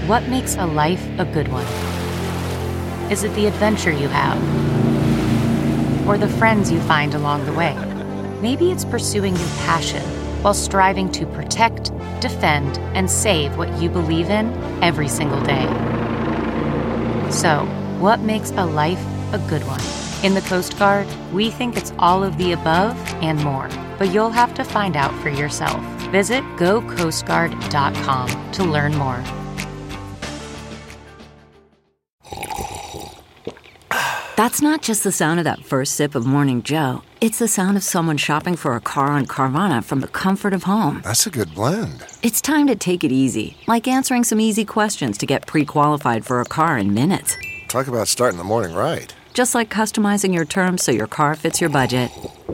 What makes a life a good one? Is it the adventure you have? Or the friends you find along the way? Maybe it's pursuing your passion while striving to protect, defend, and save what you believe in every single day. So, what makes a life a good one? In the Coast Guard, we think it's all of the above and more, but you'll have to find out for yourself. Visit gocoastguard.com to learn more. That's not just the sound of that first sip of Morning Joe. It's the sound of someone shopping for a car on Carvana from the comfort of home. That's a good blend. It's time to take it easy, like answering some easy questions to get pre-qualified for a car in minutes. Talk about starting the morning right. Just like customizing your terms so your car fits your budget.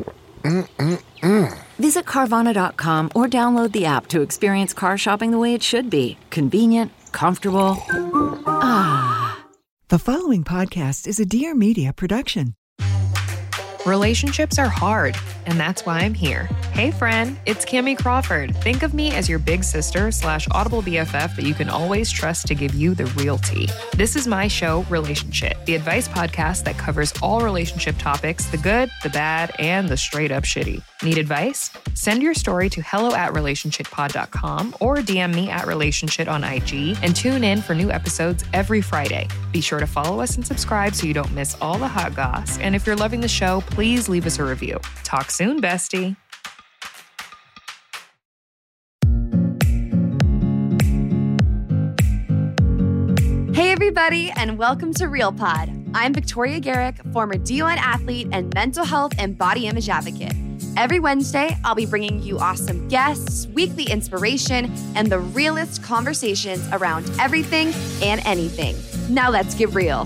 Visit Carvana.com or download the app to experience car shopping the way it should be. Convenient, comfortable. The following podcast is a Dear Media production. Relationships are hard, and that's why I'm here. Hey friend, it's Kimmy Crawford. Think of me as your big sister / audible BFF that you can always trust to give you the real tea. This is my show, Relationship, the advice podcast that covers all relationship topics, the good, the bad, and the straight up shitty. Need advice? Send your story to hello@relationshippod.com or DM me at relationship on IG and tune in for new episodes every Friday. Be sure to follow us and subscribe so you don't miss all the hot goss. And if you're loving the show, please leave us a review. Talk soon, bestie. Hey everybody, and welcome to Real Pod. I'm Victoria Garrick, former D1 athlete and mental health and body image advocate. Every Wednesday, I'll be bringing you awesome guests, weekly inspiration, and the realest conversations around everything and anything. Now let's get real.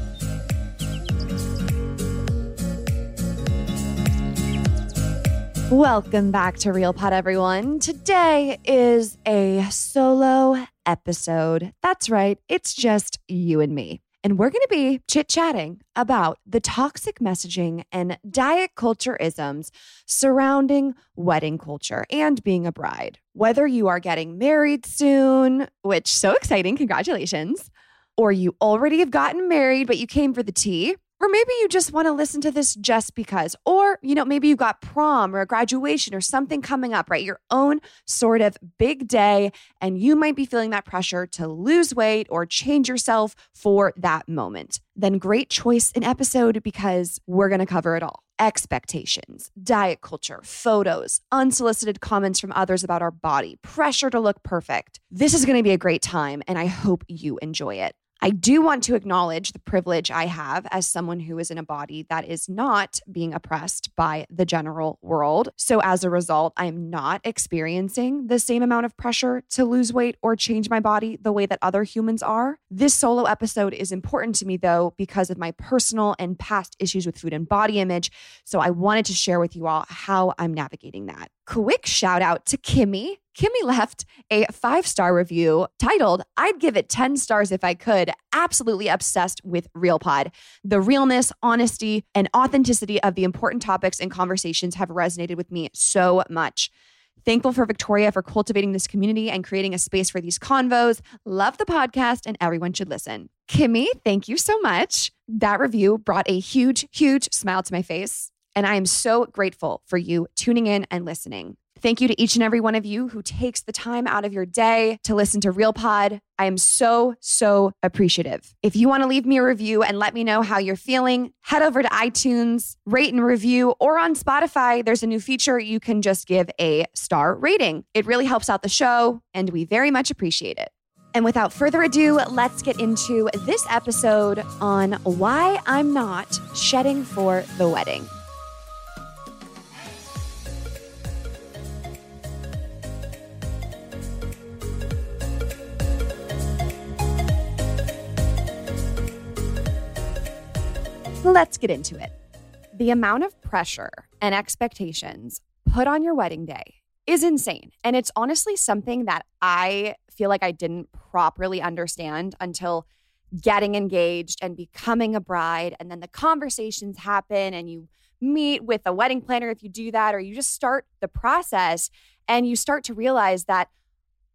Welcome back to Real Pod, everyone. Today is a solo episode. That's right, it's just you and me. And we're going to be chit-chatting about the toxic messaging and diet culture isms surrounding wedding culture and being a bride. Whether you are getting married soon, which so exciting, congratulations, or you already have gotten married, but you came for the tea, or maybe you just want to listen to this just because, or, maybe you got prom or a graduation or something coming up, right? Your own sort of big day, and you might be feeling that pressure to lose weight or change yourself for that moment. Then great choice in episode because we're going to cover it all. Expectations, diet culture, photos, unsolicited comments from others about our body, pressure to look perfect. This is going to be a great time, and I hope you enjoy it. I do want to acknowledge the privilege I have as someone who is in a body that is not being oppressed by the general world. So as a result, I'm not experiencing the same amount of pressure to lose weight or change my body the way that other humans are. This solo episode is important to me though, because of my personal and past issues with food and body image. So I wanted to share with you all how I'm navigating that. Quick shout out to Kimmy. Kimmy left a 5-star review titled, "I'd give it 10 stars if I could. Absolutely obsessed with Real Pod. The realness, honesty, and authenticity of the important topics and conversations have resonated with me so much. Thankful for Victoria for cultivating this community and creating a space for these convos. Love the podcast and everyone should listen." Kimmy, thank you so much. That review brought a huge, huge smile to my face. And I am so grateful for you tuning in and listening. Thank you to each and every one of you who takes the time out of your day to listen to Real Pod. I am so, so appreciative. If you want to leave me a review and let me know how you're feeling, head over to iTunes, rate and review, or on Spotify, there's a new feature you can just give a star rating. It really helps out the show, and we very much appreciate it. And without further ado, let's get into this episode on why I'm not shedding for the wedding. Let's get into it. The amount of pressure and expectations put on your wedding day is insane. And it's honestly something that I feel like I didn't properly understand until getting engaged and becoming a bride. And then the conversations happen and you meet with a wedding planner if you do that, or you just start the process and you start to realize that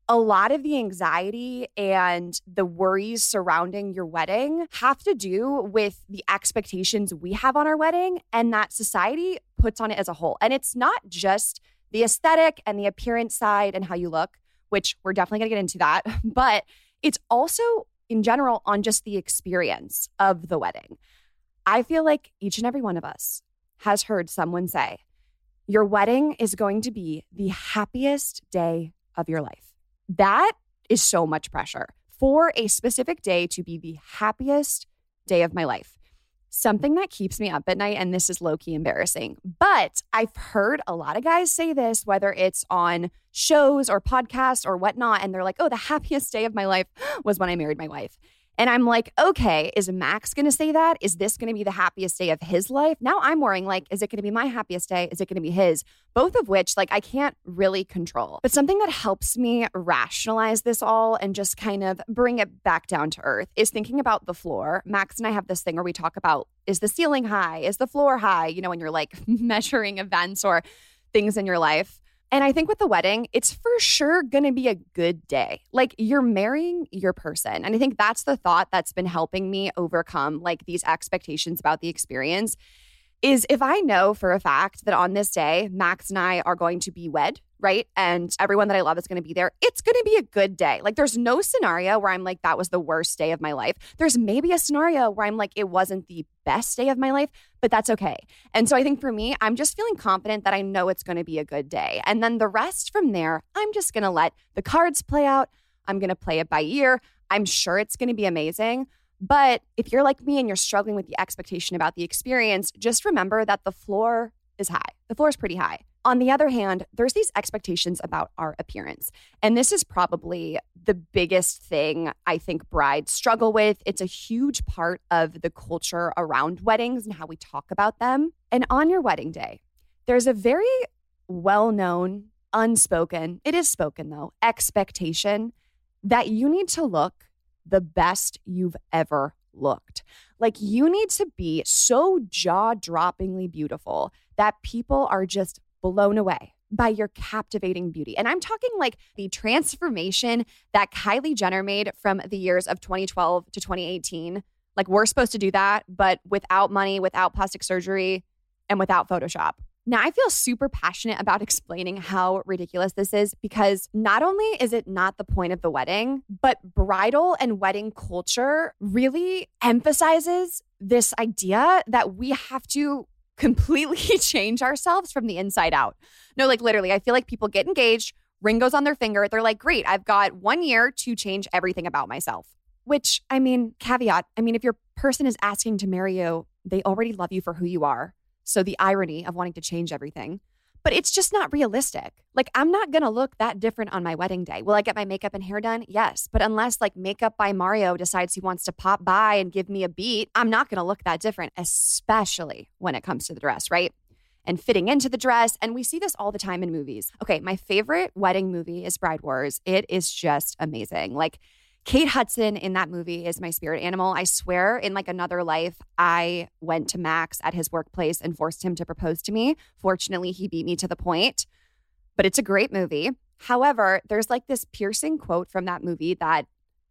a lot of the anxiety and the worries surrounding your wedding have to do with the expectations we have on our wedding and that society puts on it as a whole. And it's not just the aesthetic and the appearance side and how you look, which we're definitely going to get into that, but it's also in general on just the experience of the wedding. I feel like each and every one of us has heard someone say, your wedding is going to be the happiest day of your life. That is so much pressure for a specific day to be the happiest day of my life. Something that keeps me up at night, and this is low-key embarrassing, but I've heard a lot of guys say this, whether it's on shows or podcasts or whatnot, and they're like, oh, the happiest day of my life was when I married my wife. And I'm like, okay, is Max going to say that? Is this going to be the happiest day of his life? Now I'm worrying, like, is it going to be my happiest day? Is it going to be his? Both of which, like, I can't really control. But something that helps me rationalize this all and just kind of bring it back down to earth is thinking about the floor. Max and I have this thing where we talk about, is the ceiling high? Is the floor high? You know, when you're like measuring events or things in your life. And I think with the wedding, it's for sure going to be a good day. Like, you're marrying your person. And I think that's the thought that's been helping me overcome like these expectations about the experience is if I know for a fact that on this day, Max and I are going to be wed, right? And everyone that I love is going to be there. It's going to be a good day. Like, there's no scenario where I'm like, that was the worst day of my life. There's maybe a scenario where I'm like, it wasn't the best day of my life, but that's okay. And so I think for me, I'm just feeling confident that I know it's going to be a good day. And then the rest from there, I'm just going to let the cards play out. I'm going to play it by ear. I'm sure it's going to be amazing. But if you're like me and you're struggling with the expectation about the experience, just remember that the floor is high. The floor is pretty high. On the other hand, there's these expectations about our appearance. And this is probably the biggest thing I think brides struggle with. It's a huge part of the culture around weddings and how we talk about them. And on your wedding day, there's a very well-known, unspoken, it is spoken though, expectation that you need to look the best you've ever looked. Like, you need to be so jaw-droppingly beautiful that people are just blown away by your captivating beauty. And I'm talking like the transformation that Kylie Jenner made from the years of 2012 to 2018. Like, we're supposed to do that, but without money, without plastic surgery, and without Photoshop. Now, I feel super passionate about explaining how ridiculous this is because not only is it not the point of the wedding, but bridal and wedding culture really emphasizes this idea that we have to completely change ourselves from the inside out. No, like literally, I feel like people get engaged, ring goes on their finger. They're like, great, I've got 1 year to change everything about myself. Which, I mean, caveat, I mean, if your person is asking to marry you, they already love you for who you are. So the irony of wanting to change everything, but it's just not realistic. Like, I'm not going to look that different on my wedding day. Will I get my makeup and hair done? Yes. But unless like Makeup by Mario decides he wants to pop by and give me a beat, I'm not going to look that different, especially when it comes to the dress, right? And fitting into the dress. And we see this all the time in movies. Okay, my favorite wedding movie is Bride Wars. It is just amazing. Like, Kate Hudson in that movie is my spirit animal. I swear in like another life, I went to Max at his workplace and forced him to propose to me. Fortunately, he beat me to the point, but it's a great movie. However, there's like this piercing quote from that movie that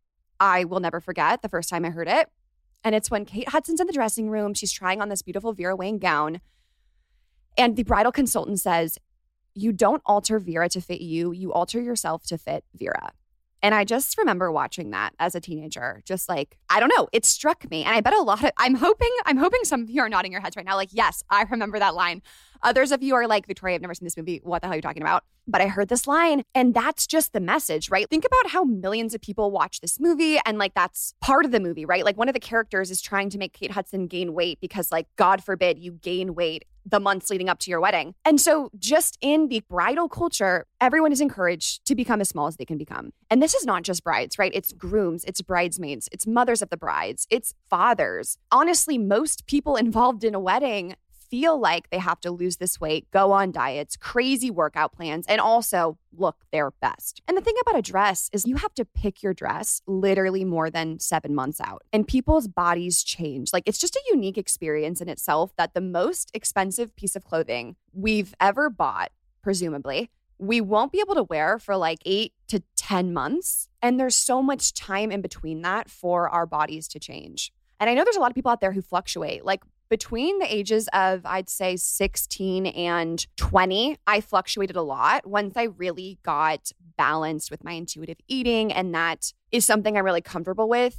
I will never forget the first time I heard it. And it's when Kate Hudson's in the dressing room, she's trying on this beautiful Vera Wang gown. And the bridal consultant says, you don't alter Vera to fit you, you alter yourself to fit Vera. And I just remember watching that as a teenager, just like, I don't know, it struck me. And I bet I'm hoping some of you are nodding your heads right now, like, yes, I remember that line. Others of you are like, Victoria, I've never seen this movie. What the hell are you talking about? But I heard this line and that's just the message, right? Think about how millions of people watch this movie and like that's part of the movie, right? Like one of the characters is trying to make Kate Hudson gain weight because like, God forbid you gain weight the months leading up to your wedding. And so just in the bridal culture, everyone is encouraged to become as small as they can become. And this is not just brides, right? It's grooms, it's bridesmaids, it's mothers of the brides, it's fathers. Honestly, most people involved in a wedding feel like they have to lose this weight, go on diets, crazy workout plans, and also look their best. And the thing about a dress is you have to pick your dress literally more than 7 months out. And people's bodies change. Like, it's just a unique experience in itself that the most expensive piece of clothing we've ever bought, presumably, we won't be able to wear for like 8 to 10 months. And there's so much time in between that for our bodies to change. And I know there's a lot of people out there who fluctuate. Like between the ages of, I'd say 16 and 20, I fluctuated a lot once I really got balanced with my intuitive eating. And that is something I'm really comfortable with.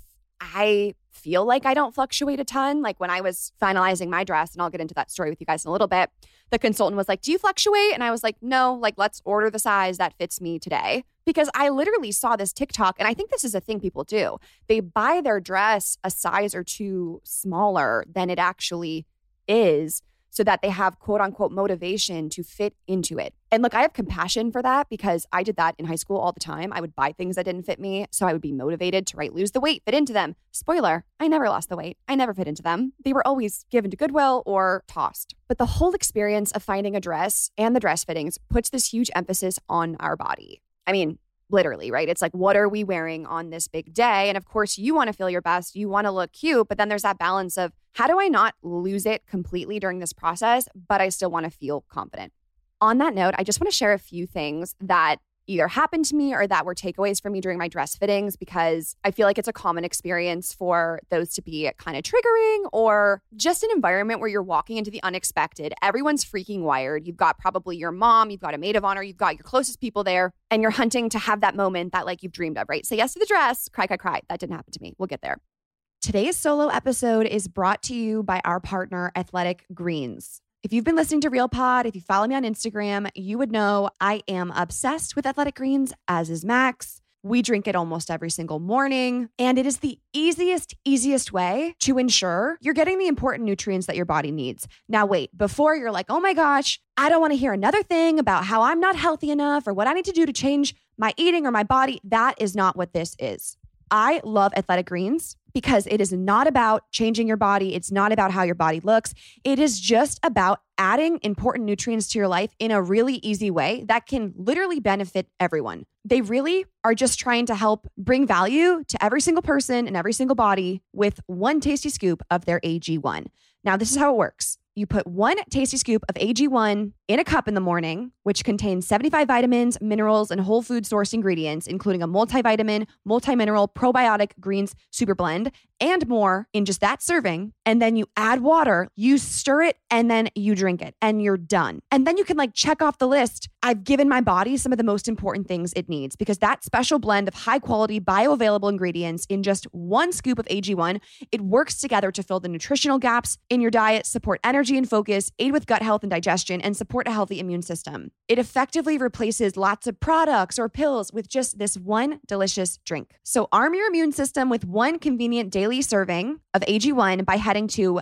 I feel like I don't fluctuate a ton. Like when I was finalizing my dress, and I'll get into that story with you guys in a little bit, the consultant was like, do you fluctuate? And I was like, no, like let's order the size that fits me today. Because I literally saw this TikTok, and I think this is a thing people do. They buy their dress a size or two smaller than it actually is so that they have quote unquote motivation to fit into it. And look, I have compassion for that because I did that in high school all the time. I would buy things that didn't fit me, so I would be motivated to lose the weight, fit into them. Spoiler, I never lost the weight. I never fit into them. They were always given to Goodwill or tossed. But the whole experience of finding a dress and the dress fittings puts this huge emphasis on our body. I mean, literally, right? It's like, what are we wearing on this big day? And of course, you want to feel your best. You want to look cute. But then there's that balance of how do I not lose it completely during this process, but I still want to feel confident? On that note, I just want to share a few things that either happened to me or that were takeaways for me during my dress fittings, because I feel like it's a common experience for those to be kind of triggering, or just an environment where you're walking into the unexpected. Everyone's freaking wired. You've got probably your mom, you've got a maid of honor, you've got your closest people there, and you're hunting to have that moment that like you've dreamed of, right? Say yes to the dress, cry, cry, cry. That didn't happen to me. We'll get there. Today's solo episode is brought to you by our partner, Athletic Greens. If you've been listening to Real Pod, if you follow me on Instagram, you would know I am obsessed with Athletic Greens, as is Max. We drink it almost every single morning, and it is the easiest way to ensure you're getting the important nutrients that your body needs. Now, wait, before you're like, oh my gosh, I don't want to hear another thing about how I'm not healthy enough or what I need to do to change my eating or my body. That is not what this is. I love Athletic Greens because it is not about changing your body. It's not about how your body looks. It is just about adding important nutrients to your life in a really easy way that can literally benefit everyone. They really are just trying to help bring value to every single person and every single body with one tasty scoop of their AG1. Now, this is how it works. You put one tasty scoop of AG1 in a cup in the morning, which contains 75 vitamins, minerals, and whole food sourced ingredients, including a multivitamin, multimineral, probiotic greens super blend, and more in just that serving. And then you add water, you stir it, and then you drink it, and you're done. And then you can check off the list. I've given my body some of the most important things it needs, because that special blend of high quality bioavailable ingredients in just one scoop of AG1, it works together to fill the nutritional gaps in your diet, support energy and focus, aid with gut health and digestion, and support a healthy immune system. It effectively replaces lots of products or pills with just this one delicious drink. So arm your immune system with one convenient daily serving of AG1 by heading to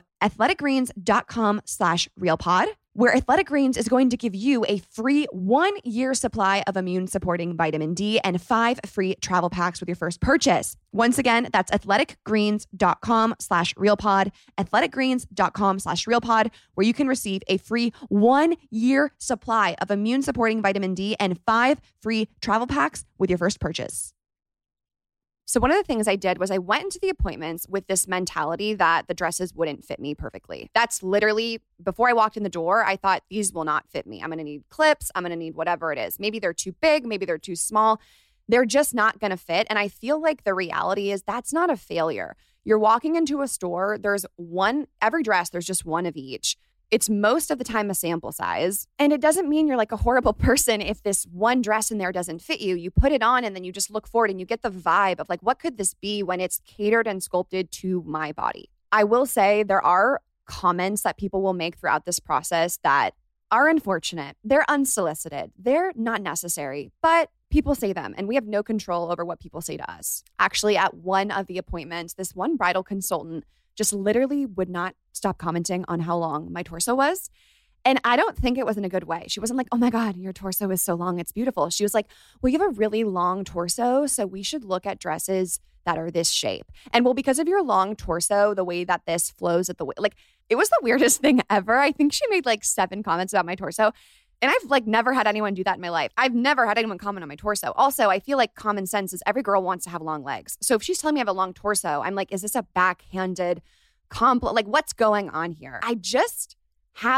athleticgreens.com/realpod, where Athletic Greens is going to give you a free 1-year supply of immune-supporting vitamin D and 5 free travel packs with your first purchase. Once again, that's athleticgreens.com/realpod, athleticgreens.com/realpod, where you can receive a free 1-year supply of immune-supporting vitamin D and 5 free travel packs with your first purchase. So one of the things I did was I went into the appointments with this mentality that the dresses wouldn't fit me perfectly. That's literally, before I walked in the door, I thought, these will not fit me. I'm going to need clips. I'm going to need whatever it is. Maybe they're too big. Maybe they're too small. They're just not going to fit. And I feel like the reality is that's not a failure. You're walking into a store. Every dress, there's just one of each. It's most of the time a sample size. And it doesn't mean you're a horrible person if this one dress in there doesn't fit you. You put it on and then you just look forward and you get the vibe of what could this be when it's catered and sculpted to my body. I will say there are comments that people will make throughout this process that are unfortunate. They're unsolicited. They're not necessary, but people say them and we have no control over what people say to us. Actually, at one of the appointments, this one bridal consultant just literally would not stop commenting on how long my torso was. And I don't think it was in a good way. She wasn't like, oh my God, your torso is so long, it's beautiful. She was like, well, you have a really long torso, so we should look at dresses that are this shape. And well, because of your long torso, the way that this flows at the way, it was the weirdest thing ever. I think she made 7 comments about my torso. And I've never had anyone do that in my life. I've never had anyone comment on my torso. Also, I feel like common sense is every girl wants to have long legs. So if she's telling me I have a long torso, I'm like, is this a backhanded compliment? What's going on here? I just have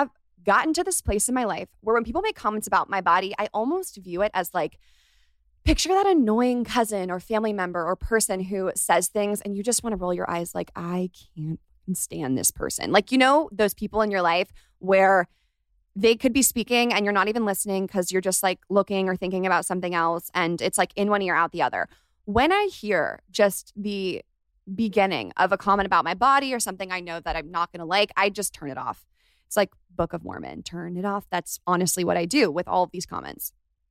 gotten to this place in my life where when people make comments about my body, I almost view it as like, picture that annoying cousin or family member or person who says things and you just want to roll your eyes like, I can't stand this person. Like, you know, those people in your life where they could be speaking and you're not even listening because you're just like looking or thinking about something else. And it's like in one ear, out the other. When I hear just the beginning of a comment about my body or something I know that I'm not going to like, I just turn it off. It's like Book of Mormon, turn it off. That's honestly what I do with all of these comments.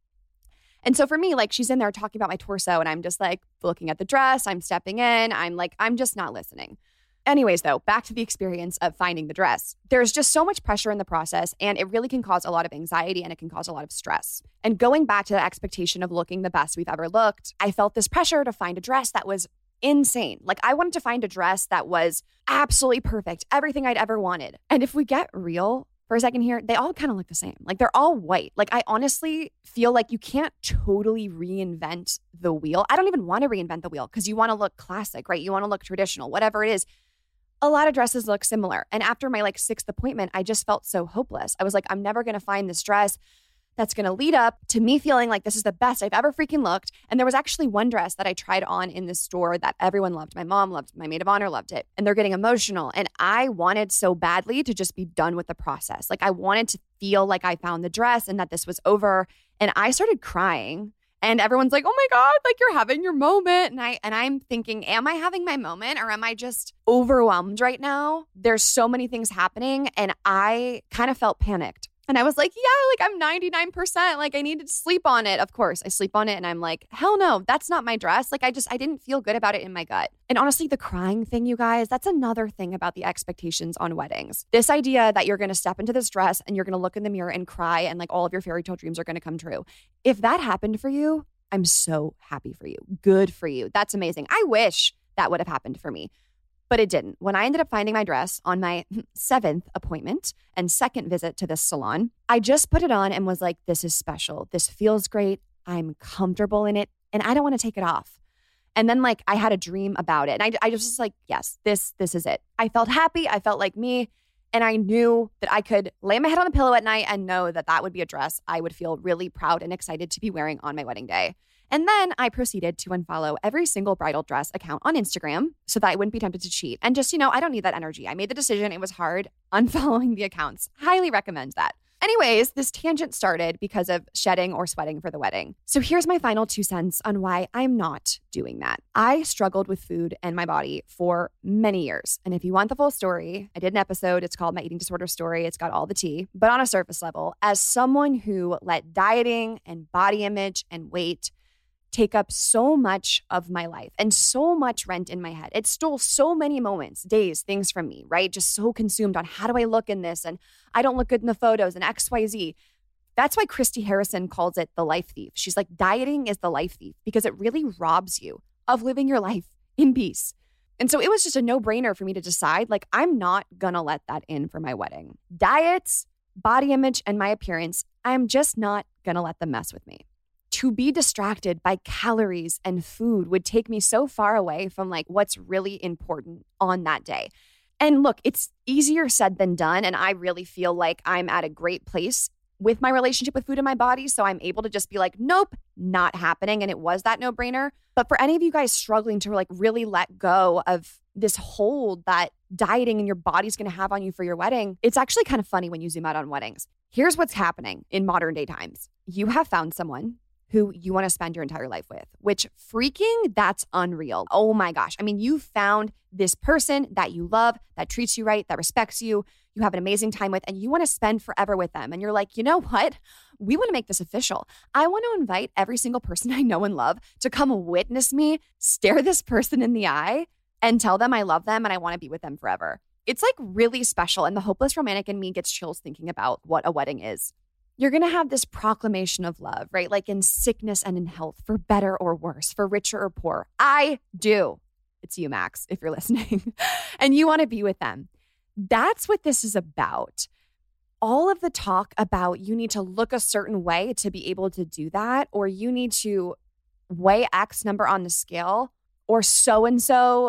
And so for me, like she's in there talking about my torso and I'm just like looking at the dress, I'm stepping in, I'm just not listening. Anyways, though, back to the experience of finding the dress. There's just so much pressure in the process and it really can cause a lot of anxiety and it can cause a lot of stress. And going back to the expectation of looking the best we've ever looked, I felt this pressure to find a dress that was insane. Like I wanted to find a dress that was absolutely perfect, everything I'd ever wanted. And if we get real for a second here, they all kind of look the same. Like they're all white. Like I honestly feel like you can't totally reinvent the wheel. I don't even want to reinvent the wheel because you want to look classic, right? You want to look traditional, whatever it is. A lot of dresses look similar. And after my like 6th appointment, I just felt so hopeless. I was like, I'm never going to find this dress that's going to lead up to me feeling like this is the best I've ever freaking looked. And there was actually one dress that I tried on in the store that everyone loved. My mom loved, my maid of honor loved it. And they're getting emotional. And I wanted so badly to just be done with the process. Like I wanted to feel like I found the dress and that this was over. And I started crying. And everyone's like, oh my God, like you're having your moment. And I'm thinking, am I having my moment or am I just overwhelmed right now? There's so many things happening. And I kind of felt panicked. And I was like, yeah, like I'm 99%. Like I needed to sleep on it. Of course, I sleep on it and I'm like, hell no, that's not my dress. Like I didn't feel good about it in my gut. And honestly, the crying thing, you guys, that's another thing about the expectations on weddings. This idea that you're going to step into this dress and you're going to look in the mirror and cry and like all of your fairy tale dreams are going to come true. If that happened for you, I'm so happy for you. Good for you. That's amazing. I wish that would have happened for me. But it didn't. When I ended up finding my dress on my 7th appointment and 2nd visit to this salon, I just put it on and was like, this is special. This feels great. I'm comfortable in it and I don't want to take it off. And then like I had a dream about it. And I just was like, yes, this is it. I felt happy. I felt like me. And I knew that I could lay my head on the pillow at night and know that that would be a dress I would feel really proud and excited to be wearing on my wedding day. And then I proceeded to unfollow every single bridal dress account on Instagram so that I wouldn't be tempted to cheat. And just, I don't need that energy. I made the decision. It was hard unfollowing the accounts. Highly recommend that. Anyways, this tangent started because of shedding or sweating for the wedding. So here's my final 2 cents on why I'm not doing that. I struggled with food and my body for many years. And if you want the full story, I did an episode. It's called My Eating Disorder Story. It's got all the tea. But on a surface level, as someone who let dieting and body image and weight take up so much of my life and so much rent in my head. It stole so many moments, days, things from me, right? Just so consumed on how do I look in this? And I don't look good in the photos and XYZ. That's why Christy Harrison calls it the life thief. She's like, dieting is the life thief because it really robs you of living your life in peace. And so it was just a no-brainer for me to decide, like, I'm not gonna let that in for my wedding. Diets, body image, and my appearance, I'm just not gonna let them mess with me. To be distracted by calories and food would take me so far away from like what's really important on that day. And look, it's easier said than done. And I really feel like I'm at a great place with my relationship with food in my body. So I'm able to just be like, nope, not happening. And it was that no-brainer. But for any of you guys struggling to like really let go of this hold that dieting and your body's going to have on you for your wedding, it's actually kind of funny when you zoom out on weddings. Here's what's happening in modern day times. You have found someone who you want to spend your entire life with, which freaking, that's unreal. Oh my gosh. I mean, you found this person that you love, that treats you right, that respects you, you have an amazing time with, and you want to spend forever with them. And you're like, you know what? We want to make this official. I want to invite every single person I know and love to come witness me stare this person in the eye and tell them I love them and I want to be with them forever. It's like really special. And the hopeless romantic in me gets chills thinking about what a wedding is. You're going to have this proclamation of love, right? Like in sickness and in health, for better or worse, for richer or poor. I do. It's you, Max, if you're listening. And you want to be with them. That's what this is about. All of the talk about you need to look a certain way to be able to do that, or you need to weigh X number on the scale, or so-and-so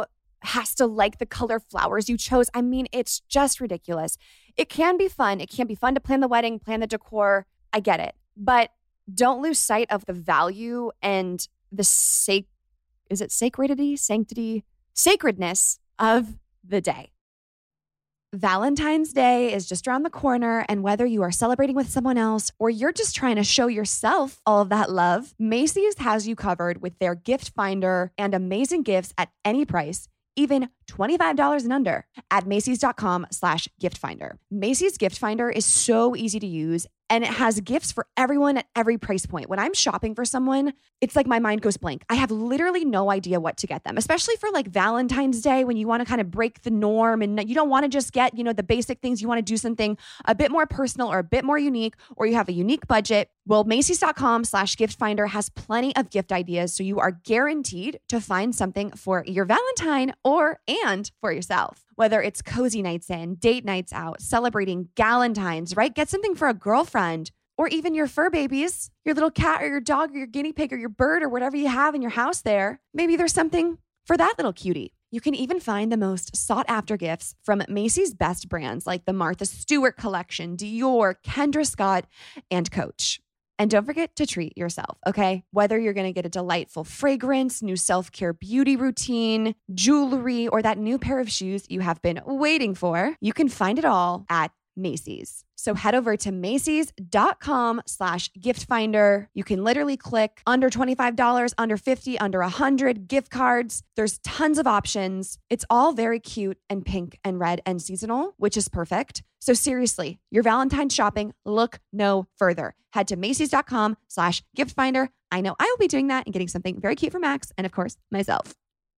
has to like the color flowers you chose. I mean, it's just ridiculous. It can be fun. It can be fun to plan the wedding, plan the decor. I get it. But don't lose sight of the value and the sacredness of the day. Valentine's Day is just around the corner, and whether you are celebrating with someone else or you're just trying to show yourself all of that love, Macy's has you covered with their gift finder and amazing gifts at any price, even $25 and under at Macys.com/gift finder. Macy's gift finder is so easy to use, and it has gifts for everyone at every price point. When I'm shopping for someone, it's like my mind goes blank. I have literally no idea what to get them, especially for like Valentine's Day when you want to kind of break the norm and you don't want to just get, the basic things. You want to do something a bit more personal or a bit more unique, or you have a unique budget. Well, Macys.com/gift finder has plenty of gift ideas, so you are guaranteed to find something for your Valentine and for yourself. Whether it's cozy nights in, date nights out, celebrating Galentines, right? Get something for a girlfriend, or even your fur babies, your little cat or your dog or your guinea pig or your bird or whatever you have in your house there. Maybe there's something for that little cutie. You can even find the most sought after gifts from Macy's best brands like the Martha Stewart collection, Dior, Kendra Scott, and Coach. And don't forget to treat yourself, okay? Whether you're going to get a delightful fragrance, new self-care beauty routine, jewelry, or that new pair of shoes you have been waiting for, you can find it all at Macy's. So head over to Macys.com/gift finder. You can literally click under $25, under $50, under $100 gift cards. There's tons of options. It's all very cute and pink and red and seasonal, which is perfect. So seriously, your Valentine's shopping, look no further. Head to Macys.com/gift finder. I know I will be doing that and getting something very cute for Max and of course myself.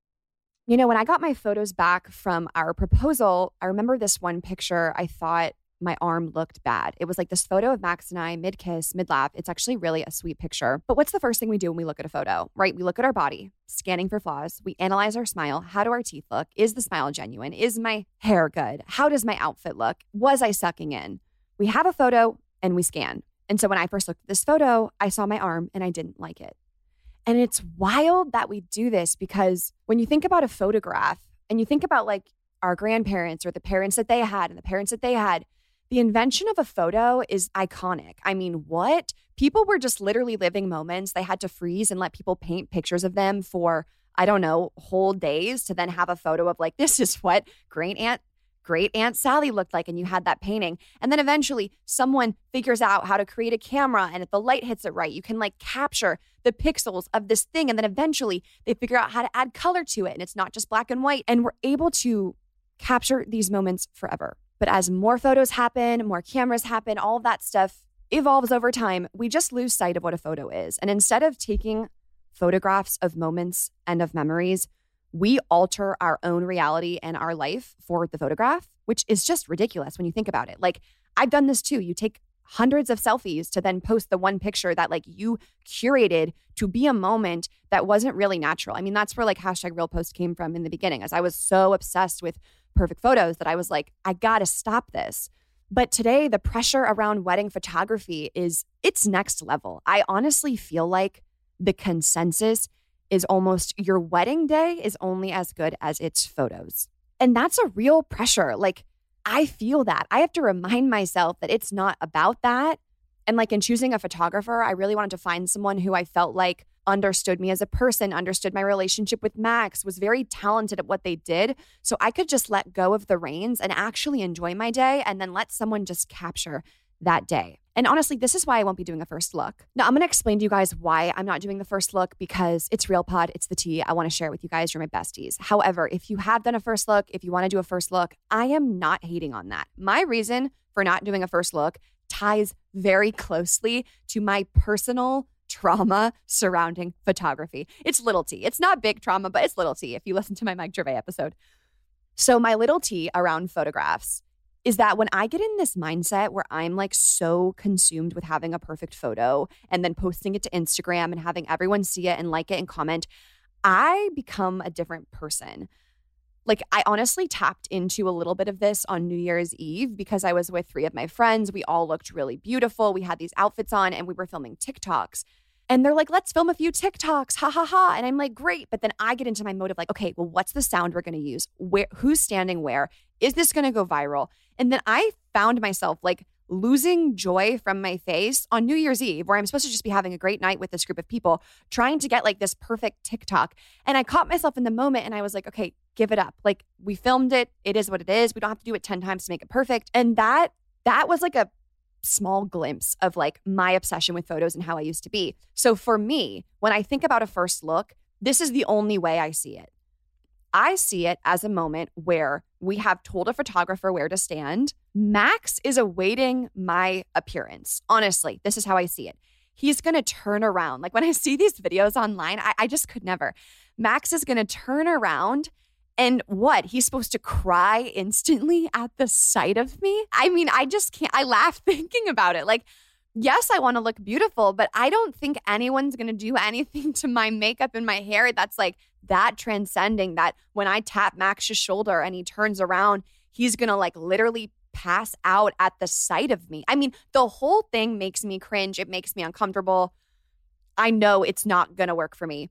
When I got my photos back from our proposal, I remember this one picture. I thought my arm looked bad. It was like this photo of Max and I mid-kiss, mid-laugh. It's actually really a sweet picture. But what's the first thing we do when we look at a photo, right? We look at our body, scanning for flaws. We analyze our smile. How do our teeth look? Is the smile genuine? Is my hair good? How does my outfit look? Was I sucking in? We have a photo and we scan. And so when I first looked at this photo, I saw my arm and I didn't like it. And it's wild that we do this because when you think about a photograph and you think about like our grandparents or the parents that they had and the parents that they had, the invention of a photo is iconic. I mean, what? People were just literally living moments. They had to freeze and let people paint pictures of them for, I don't know, whole days to then have a photo of like, this is what great Aunt Sally looked like. And you had that painting. And then eventually someone figures out how to create a camera. And if the light hits it right, you can like capture the pixels of this thing. And then eventually they figure out how to add color to it. And it's not just black and white. And we're able to capture these moments forever. But as more photos happen, more cameras happen, all of that stuff evolves over time. We just lose sight of what a photo is. And instead of taking photographs of moments and of memories, we alter our own reality and our life for the photograph, which is just ridiculous when you think about it. Like, I've done this too. You take hundreds of selfies to then post the one picture that like you curated to be a moment that wasn't really natural. I mean, that's where like #RealPost came from in the beginning, as I was so obsessed with perfect photos that I was like, I gotta stop this. But today, the pressure around wedding photography it's next level. I honestly feel like the consensus is almost your wedding day is only as good as its photos. And that's a real pressure. Like, I feel that. I have to remind myself that it's not about that. And like in choosing a photographer, I really wanted to find someone who I felt like understood me as a person, understood my relationship with Max, was very talented at what they did. So I could just let go of the reins and actually enjoy my day and then let someone just capture that day. And honestly, this is why I won't be doing a first look. Now, I'm going to explain to you guys why I'm not doing the first look, because it's Real Pod, it's the tea. I want to share it with you guys. You're my besties. However, if you have done a first look, if you want to do a first look, I am not hating on that. My reason for not doing a first look ties very closely to my personal trauma surrounding photography. It's little T. It's not big trauma, but it's little T if you listen to my Mike Gervais episode. So my little T around photographs is that when I get in this mindset where I'm like so consumed with having a perfect photo and then posting it to Instagram and having everyone see it and like it and comment, I become a different person. Like, I honestly tapped into a little bit of this on New Year's Eve because I was with 3 of my friends. We all looked really beautiful. We had these outfits on and we were filming TikToks. And they're like, let's film a few TikToks, ha ha ha. And I'm like, great. But then I get into my mode of like, okay, well, what's the sound we're going to use? Who's standing where? Is this going to go viral? And then I found myself like losing joy from my face on New Year's Eve, where I'm supposed to just be having a great night with this group of people, trying to get like this perfect TikTok. And I caught myself in the moment and I was like, okay, give it up. Like we filmed it. It is what it is. We don't have to do it 10 times to make it perfect. And that was like a small glimpse of like my obsession with photos and how I used to be. So for me, when I think about a first look, this is the only way I see it. I see it as a moment where we have told a photographer where to stand. Max is awaiting my appearance. Honestly, this is how I see it. He's going to turn around. Like when I see these videos online, I just could never. Max is going to turn around and what? He's supposed to cry instantly at the sight of me? I mean, I just can't. I laugh thinking about it. Like, yes, I want to look beautiful, but I don't think anyone's going to do anything to my makeup and my hair that's like that transcending that when I tap Max's shoulder and he turns around, he's going to like literally pass out at the sight of me. I mean, the whole thing makes me cringe. It makes me uncomfortable. I know it's not going to work for me.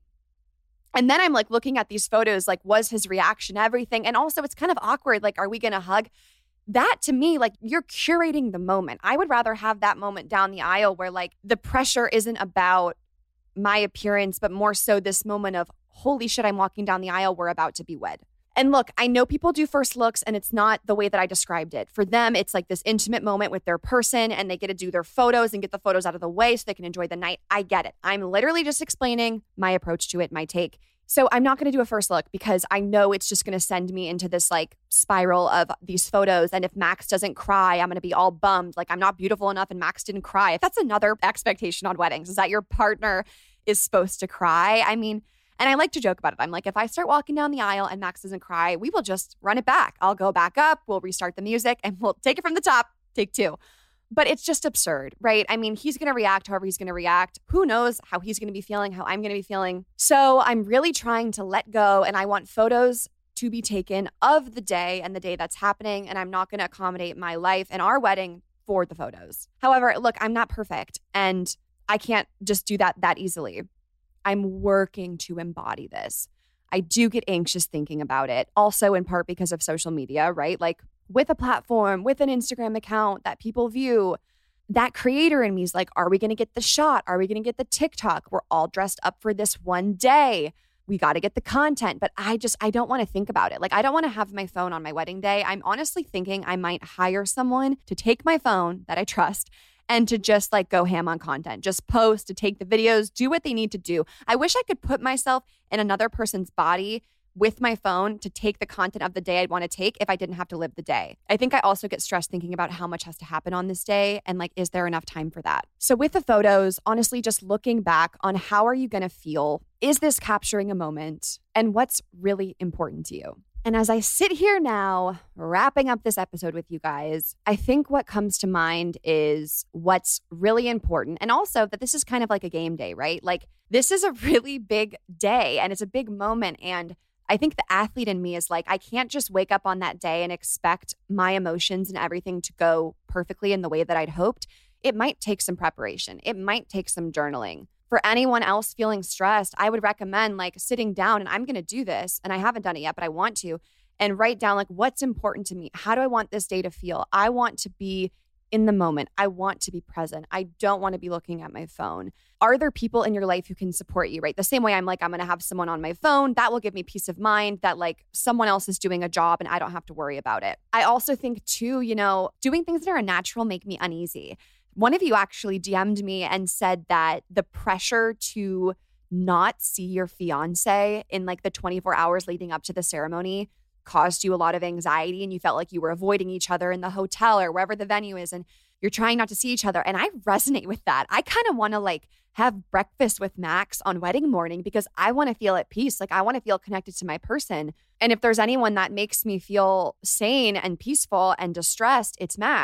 And then I'm like looking at these photos, like, was his reaction everything? And also it's kind of awkward. Like, are we going to hug? That to me, like you're curating the moment. I would rather have that moment down the aisle where like the pressure isn't about my appearance, but more so this moment of, holy shit, I'm walking down the aisle. We're about to be wed. And look, I know people do first looks and it's not the way that I described it. For them, it's like this intimate moment with their person and they get to do their photos and get the photos out of the way so they can enjoy the night. I get it. I'm literally just explaining my approach to it, my take. So I'm not going to do a first look because I know it's just going to send me into this like spiral of these photos. And if Max doesn't cry, I'm going to be all bummed. Like I'm not beautiful enough and Max didn't cry. If that's another expectation on weddings, is that your partner is supposed to cry. I mean, and I like to joke about it. I'm like, if I start walking down the aisle and Max doesn't cry, we will just run it back. I'll go back up, we'll restart the music and we'll take it from the top, take two. But it's just absurd, right? I mean, he's going to react however he's going to react. Who knows how he's going to be feeling, how I'm going to be feeling. So I'm really trying to let go and I want photos to be taken of the day and the day that's happening. And I'm not going to accommodate my life and our wedding for the photos. However, look, I'm not perfect and I can't just do that easily. I'm working to embody this. I do get anxious thinking about it. Also in part because of social media, right? Like with a platform, with an Instagram account that people view, that creator in me is like, are we going to get the shot? Are we going to get the TikTok? We're all dressed up for this one day. We got to get the content. But I don't want to think about it. Like, I don't want to have my phone on my wedding day. I'm honestly thinking I might hire someone to take my phone that I trust and to just like go ham on content, just post, to take the videos, do what they need to do. I wish I could put myself in another person's body with my phone to take the content of the day I'd want to take if I didn't have to live the day. I think I also get stressed thinking about how much has to happen on this day and like, is there enough time for that? So with the photos, honestly, just looking back on how are you going to feel? Is this capturing a moment? And what's really important to you? And as I sit here now, wrapping up this episode with you guys, I think what comes to mind is what's really important. And also that this is kind of like a game day, right? Like this is a really big day and it's a big moment. And I think the athlete in me is like, I can't just wake up on that day and expect my emotions and everything to go perfectly in the way that I'd hoped. It might take some preparation. It might take some journaling. For anyone else feeling stressed, I would recommend like sitting down, and I'm going to do this, and I haven't done it yet, but I want to, and write down like what's important to me. How do I want this day to feel? I want to be in the moment. I want to be present. I don't want to be looking at my phone. Are there people in your life who can support you, right? The same way I'm like, I'm going to have someone on my phone. That will give me peace of mind that like someone else is doing a job and I don't have to worry about it. I also think too, doing things that are unnatural make me uneasy. One of you actually DM'd me and said that the pressure to not see your fiance in like the 24 hours leading up to the ceremony caused you a lot of anxiety and you felt like you were avoiding each other in the hotel or wherever the venue is and you're trying not to see each other. And I resonate with that. I kind of want to like have breakfast with Max on wedding morning because I want to feel at peace. Like I want to feel connected to my person. And if there's anyone that makes me feel sane and peaceful and distressed, it's Max.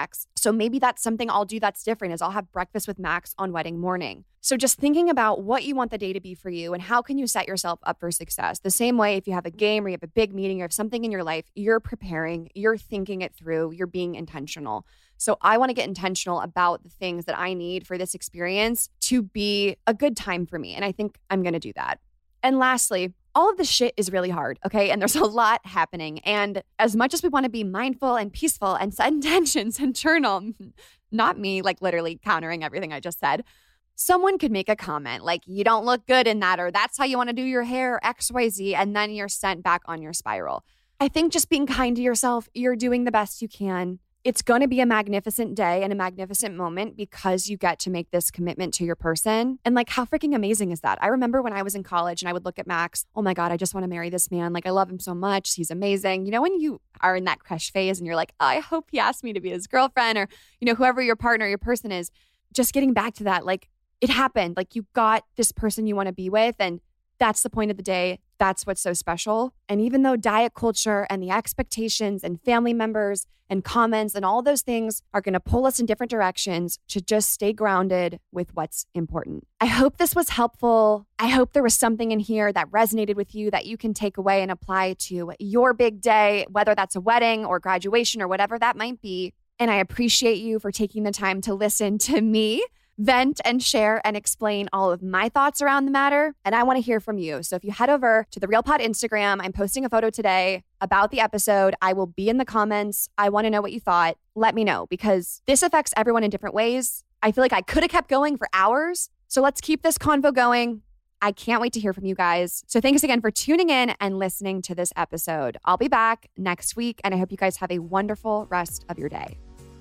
So maybe that's something I'll do that's different is I'll have breakfast with Max on wedding morning. So just thinking about what you want the day to be for you and how can you set yourself up for success. The same way if you have a game or you have a big meeting or have something in your life, you're preparing, you're thinking it through, you're being intentional. So I want to get intentional about the things that I need for this experience to be a good time for me. And I think I'm going to do that. And lastly, all of this shit is really hard, okay? And there's a lot happening. And as much as we want to be mindful and peaceful and set intentions and journal, not me, like literally countering everything I just said, someone could make a comment like, you don't look good in that, or that's how you want to do your hair, XYZ, and then you're sent back on your spiral. I think just being kind to yourself, you're doing the best you can. It's going to be a magnificent day and a magnificent moment because you get to make this commitment to your person. And like, how freaking amazing is that? I remember when I was in college and I would look at Max, oh my God, I just want to marry this man. Like, I love him so much. He's amazing. You know, when you are in that crush phase and you're like, oh, I hope he asked me to be his girlfriend, or, you know, whoever your partner, your person is, just getting back to that, like, it happened. Like, you got this person you want to be with, and that's the point of the day. That's what's so special. And even though diet culture and the expectations and family members and comments and all those things are going to pull us in different directions, to just stay grounded with what's important. I hope this was helpful. I hope there was something in here that resonated with you that you can take away and apply to your big day, whether that's a wedding or graduation or whatever that might be. And I appreciate you for taking the time to listen to me vent and share and explain all of my thoughts around the matter. And I want to hear from you. So if you head over to the Real Pod Instagram, I'm posting a photo today about the episode. I will be in the comments. I want to know what you thought. Let me know, because this affects everyone in different ways. I feel like I could have kept going for hours. So let's keep this convo going. I can't wait to hear from you guys. So thanks again for tuning in and listening to this episode. I'll be back next week, and I hope you guys have a wonderful rest of your day.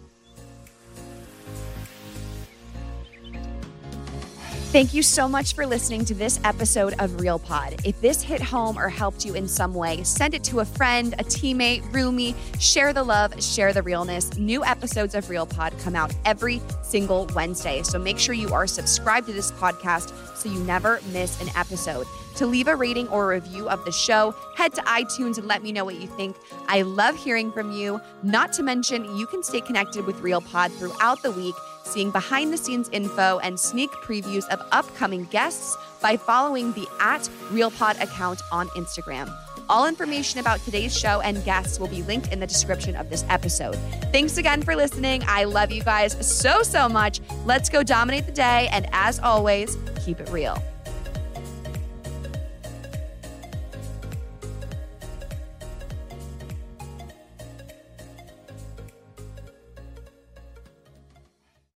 Thank you so much for listening to this episode of Real Pod. If this hit home or helped you in some way, send it to a friend, a teammate, roomie. Share the love, share the realness. New episodes of Real Pod come out every single Wednesday. So make sure you are subscribed to this podcast so you never miss an episode. To leave a rating or a review of the show, head to iTunes and let me know what you think. I love hearing from you. Not to mention, you can stay connected with Real Pod throughout the week, seeing behind-the-scenes info and sneak previews of upcoming guests by following the @RealPod account on Instagram. All information about today's show and guests will be linked in the description of this episode. Thanks again for listening. I love you guys so, so much. Let's go dominate the day. And as always, keep it real.